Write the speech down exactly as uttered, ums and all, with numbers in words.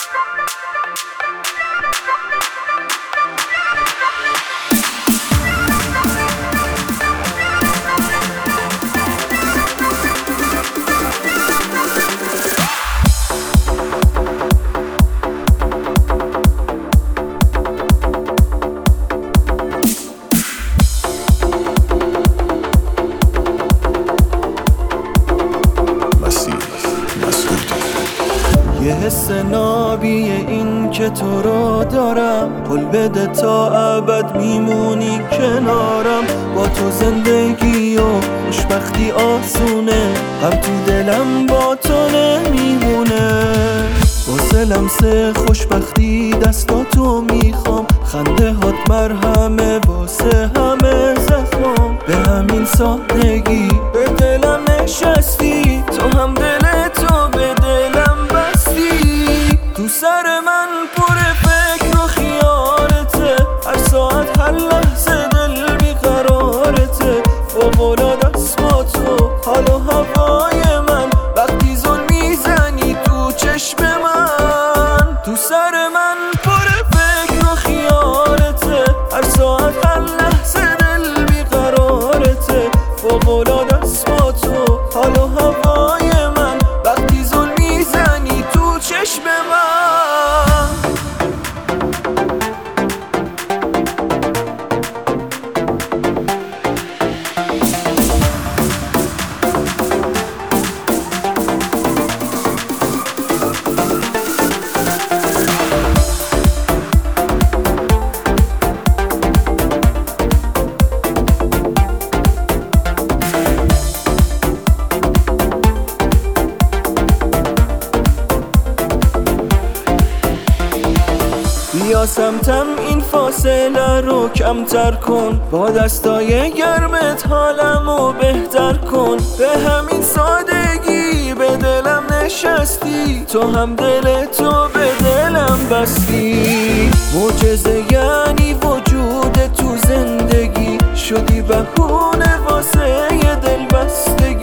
یه حس نابی این که تو رو دارم، قول بده تا ابد میمونی کنارم. با تو زندگی و خوشبختی آسونه، غم تو دلم با تو نمیمونه. واسه لمسه خوشبختی دستاتو میخوام، خنده هات مرهمه واسه همه زخمام. به همین سادگی به دلم نشستی، تو هم دل تو به دلم بستی. تو سر من پر فکر و خیالته، هر ساعت هر لحظه دل بیقرارته. فوق‌العاده است با تو حال و هوای من، وقتی زل میزنی تو چشم من. تو سر من پر فکر و خیالته، هر ساعت هر لحظه دل بیقرارته. فوق‌العاده است با تو حال و هوای من، وقتی زل میزنی تو چشم من. بیا سمتم این فاصله رو کمتر کن، با دستای گرمت حالمو بهتر کن. به همین سادگی به دلم نشستی، تو هم دل تو به دلم بستی. معجزه یعنی وجود تو زندگی، شدی بهونه واسه یه دل بستگی.